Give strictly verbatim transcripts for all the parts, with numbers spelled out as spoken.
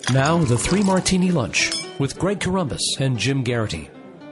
Now, the Three Martini Lunch with Greg Corombos and Jim Garrity.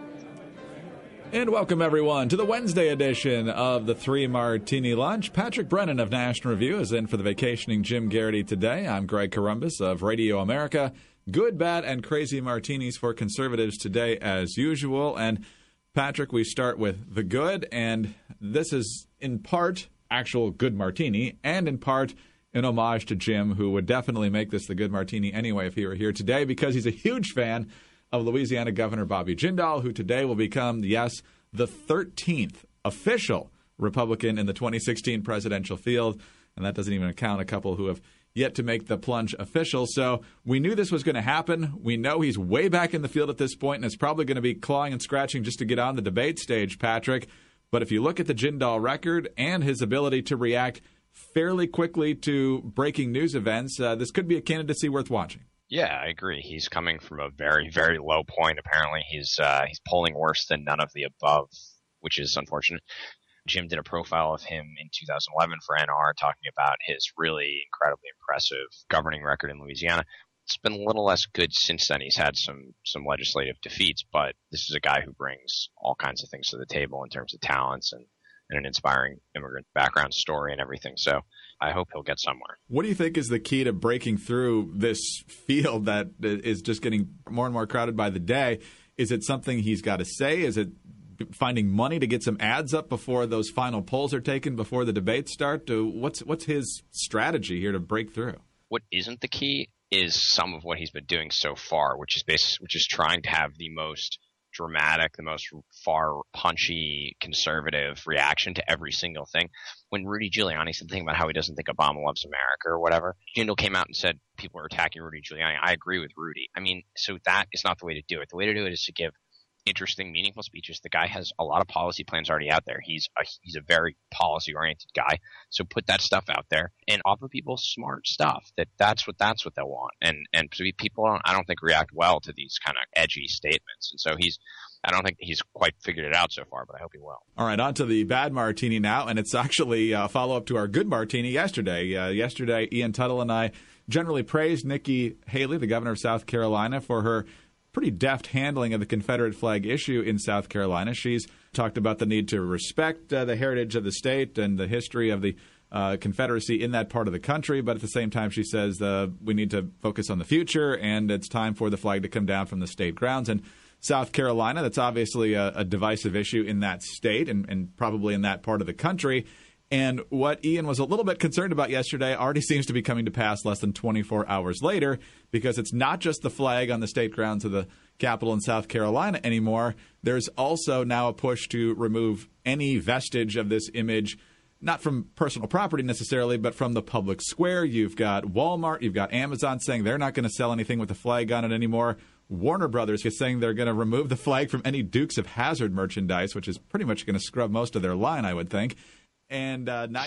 And welcome, everyone, to the Wednesday edition of the Three Martini Lunch. Patrick Brennan of National Review is in for the vacationing Jim Garrity today. I'm Greg Corombos of Radio America. Good, bad, and crazy martinis for conservatives today, as usual. And, Patrick, we start with the good, and this is in part actual good martini, and in part an homage to Jim, who would definitely make this the good martini anyway if he were here today, because he's a huge fan of Louisiana Governor Bobby Jindal, who today will become, yes, the thirteenth official Republican in the twenty sixteen presidential field. And that doesn't even account a couple who have yet to make the plunge official. So we knew this was going to happen. We know he's way back in the field at this point, and it's probably going to be clawing and scratching just to get on the debate stage, Patrick. But if you look at the Jindal record and his ability to react fairly quickly to breaking news events, uh, this could be a candidacy worth watching. Yeah, I agree. He's coming from a very, very low point. Apparently, he's uh, he's polling worse than none of the above, which is unfortunate. Jim did a profile of him in two thousand eleven for N R, talking about his really incredibly impressive governing record in Louisiana. It's been a little less good since then. He's had some some legislative defeats, but this is a guy who brings all kinds of things to the table in terms of talents and, and an inspiring immigrant background story and everything. So I hope he'll get somewhere. What do you think is the key to breaking through this field that is just getting more and more crowded by the day? Is it something he's got to say? Is it finding money to get some ads up before those final polls are taken, before the debates start? What's what's his strategy here to break through? What isn't the key is some of what he's been doing so far, which is bas- which is trying to have the most dramatic, the most far punchy conservative reaction to every single thing. When Rudy Giuliani said the thing about how he doesn't think Obama loves America or whatever, Jindal came out and said people are attacking Rudy Giuliani. I agree with Rudy. I mean, so that is not the way to do it. The way to do it is to give interesting, meaningful speeches. The guy has a lot of policy plans already out there. He's a, he's a very policy-oriented guy. So put that stuff out there and offer people smart stuff. That that's what that's what they'll want. And and so people don't, I don't think react well to these kind of edgy statements. And so he's I don't think he's quite figured it out so far, but I hope he will. All right, on to the bad martini now, and it's actually a follow-up to our good martini yesterday. Uh, yesterday, Ian Tuttle and I generally praised Nikki Haley, the governor of South Carolina, for her pretty deft handling of the Confederate flag issue in South Carolina. She's talked about the need to respect uh, the heritage of the state and the history of the uh, Confederacy in that part of the country, but at the same time she says uh, we need to focus on the future and it's time for the flag to come down from the state grounds. And South Carolina, that's obviously a, a divisive issue in that state and, and probably in that part of the country. And what Ian was a little bit concerned about yesterday already seems to be coming to pass less than twenty-four hours later, because it's not just the flag on the state grounds of the Capitol in South Carolina anymore. There's also now a push to remove any vestige of this image, not from personal property necessarily, but from the public square. You've got Walmart, you've got Amazon saying they're not going to sell anything with the flag on it anymore. Warner Brothers is saying they're going to remove the flag from any Dukes of Hazzard merchandise, which is pretty much going to scrub most of their line, I would think. And uh, now,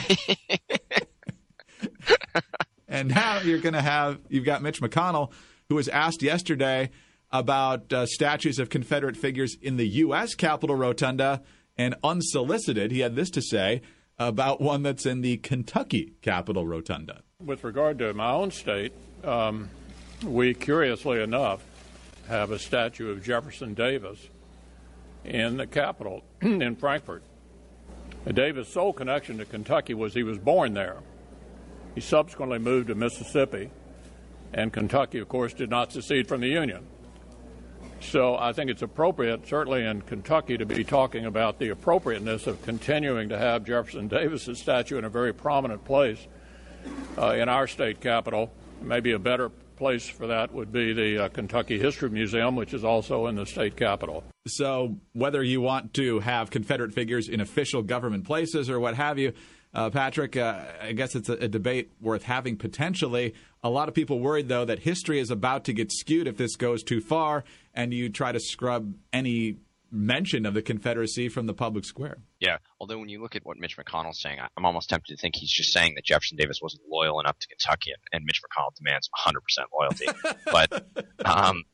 and now you're going to have you've got Mitch McConnell, who was asked yesterday about uh, statues of Confederate figures in the U S Capitol Rotunda, and unsolicited, he had this to say about one that's in the Kentucky Capitol Rotunda. With regard to my own state, um, we, curiously enough, have a statue of Jefferson Davis in the Capitol in Frankfort. Davis' sole connection to Kentucky was he was born there. He subsequently moved to Mississippi, and Kentucky, of course, did not secede from the Union. So I think it's appropriate, certainly in Kentucky, to be talking about the appropriateness of continuing to have Jefferson Davis' statue in a very prominent place uh, in our state capital. Maybe a better place for that would be the uh, Kentucky History Museum, which is also in the state capital. So whether you want to have Confederate figures in official government places or what have you, uh, Patrick, uh, I guess it's a, a debate worth having potentially. A lot of people worried, though, that history is about to get skewed if this goes too far and you try to scrub any mention of the Confederacy from the public square. Yeah, although when you look at what Mitch McConnell's saying, I'm almost tempted to think he's just saying that Jefferson Davis wasn't loyal enough to Kentucky, and Mitch McConnell demands one hundred percent loyalty. But um,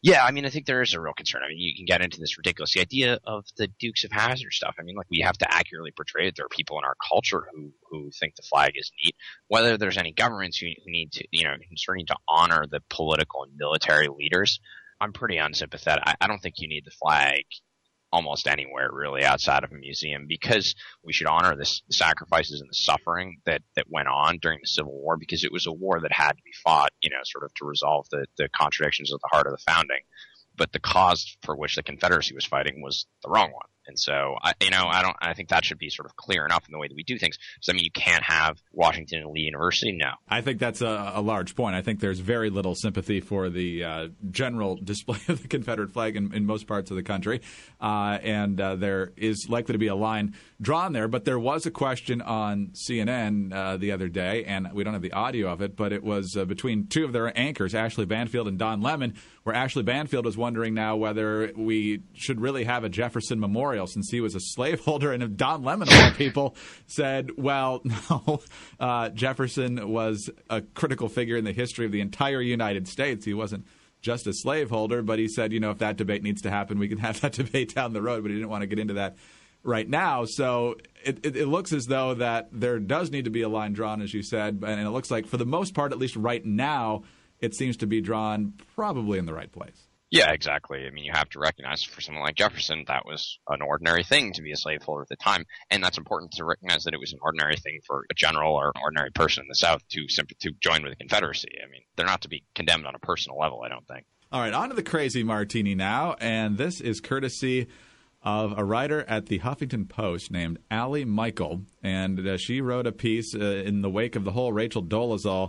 Yeah, I mean, I think there is a real concern. I mean, you can get into this ridiculous the idea of the Dukes of Hazzard stuff. I mean, like, we have to accurately portray it. There are people in our culture who, who think the flag is neat. Whether there's any governments who, who need to, you know, concerning to honor the political and military leaders, I'm pretty unsympathetic. I, I don't think you need the flag almost anywhere really outside of a museum, because we should honor this, the sacrifices and the suffering that, that went on during the Civil War, because it was a war that had to be fought, you know, sort of to resolve the, the contradictions of the heart of the founding. But the cause for which the Confederacy was fighting was the wrong one. And so, I, you know, I don't. I think that should be sort of clear enough in the way that we do things. So, I mean, you can't have Washington and Lee University. No, I think that's a, a large point. I think there's very little sympathy for the uh, general display of the Confederate flag in, in most parts of the country, uh, and uh, there is likely to be a line drawn there. But there was a question on C N N uh, the other day, and we don't have the audio of it, but it was uh, between two of their anchors, Ashley Banfield and Don Lemon, where Ashley Banfield was wondering now whether we should really have a Jefferson Memorial since he was a slaveholder. And Don Lemon, of all people, said, well, no, uh, Jefferson was a critical figure in the history of the entire United States. He wasn't just a slaveholder, but he said, you know, if that debate needs to happen, we can have that debate down the road, but he didn't want to get into that right now. So it, it, it looks as though that there does need to be a line drawn, as you said, and it looks like for the most part, at least right now, it seems to be drawn probably in the right place. Yeah, exactly. I mean, you have to recognize for someone like Jefferson, that was an ordinary thing to be a slaveholder at the time. And that's important to recognize that it was an ordinary thing for a general or an ordinary person in the South to simply to join with the Confederacy. I mean, they're not to be condemned on a personal level, I don't think. All right, on to the crazy martini now. And this is courtesy of a writer at the Huffington Post named Allie Michael. And uh, she wrote a piece uh, in the wake of the whole Rachel Dolezal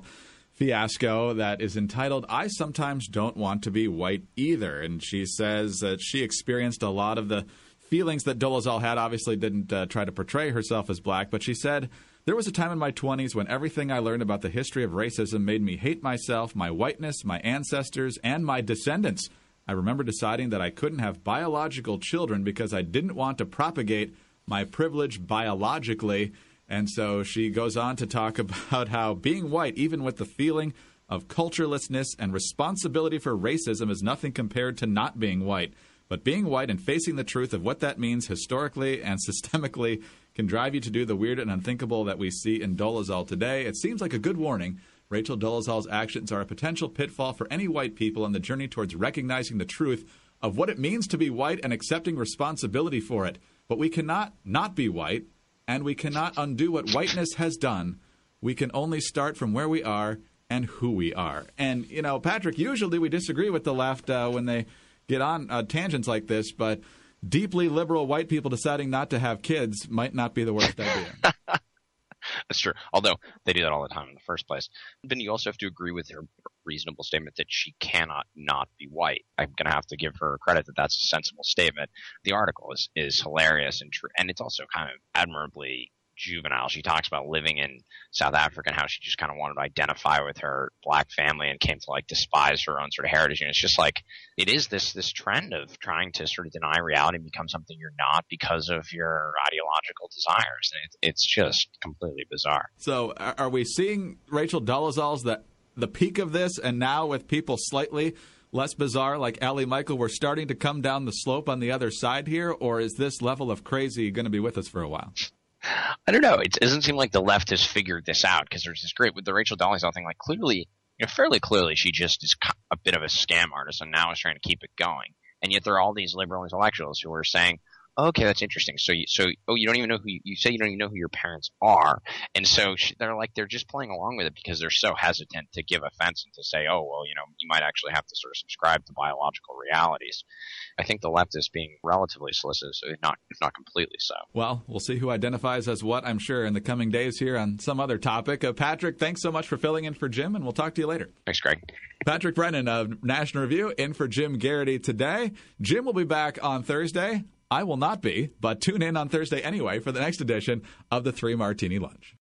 fiasco that is entitled, I Sometimes Don't Want to Be White Either. And she says that she experienced a lot of the feelings that Dolezal had. Obviously didn't uh, try to portray herself as black, but she said, there was a time in my twenties when everything I learned about the history of racism made me hate myself, my whiteness, my ancestors, and my descendants. I remember deciding that I couldn't have biological children because I didn't want to propagate my privilege biologically. And so she goes on to talk about how being white, even with the feeling of culturelessness and responsibility for racism, is nothing compared to not being white. But being white and facing the truth of what that means historically and systemically can drive you to do the weird and unthinkable that we see in Dolezal today. It seems like a good warning. Rachel Dolezal's actions are a potential pitfall for any white people on the journey towards recognizing the truth of what it means to be white and accepting responsibility for it. But we cannot not be white. And we cannot undo what whiteness has done. We can only start from where we are and who we are. And, you know, Patrick, usually we disagree with the left uh, when they get on uh, tangents like this, but deeply liberal white people deciding not to have kids might not be the worst idea. That's true. Although they do that all the time in the first place. Then you also have to agree with her reasonable statement that she cannot not be white. I'm going to have to give her credit that that's a sensible statement. The article is, is hilarious and true, and it's also kind of admirably juvenile. She talks about living in South Africa and how she just kind of wanted to identify with her black family and came to like despise her own sort of heritage. And it's just like, it is this this trend of trying to sort of deny reality and become something you're not because of your ideological desires. And it, it's just completely bizarre. So are we seeing Rachel Dolezal's the, the peak of this, and now with people slightly less bizarre like Allie Michael, we're starting to come down the slope on the other side here, or is this level of crazy going to be with us for a while? I don't know. It doesn't seem like the left has figured this out, because there's this great with the Rachel Dolezal thing. Like clearly, you know, fairly clearly, she just is a bit of a scam artist, and now is trying to keep it going. And yet there are all these liberal intellectuals who are saying, okay, that's interesting. So, you, so, oh, you don't even know who you, you say you don't even know who your parents are, and so she, they're like they're just playing along with it because they're so hesitant to give offense and to say, oh, well, you know, you might actually have to sort of subscribe to biological realities. I think the left is being relatively solicitous, if not if not completely so. Well, we'll see who identifies as what, I'm sure, in the coming days here on some other topic. Uh, Patrick, thanks so much for filling in for Jim, and we'll talk to you later. Thanks, Greg. Patrick Brennan of National Review in for Jim Garrity today. Jim will be back on Thursday. I will not be, but tune in on Thursday anyway for the next edition of the Three Martini Lunch.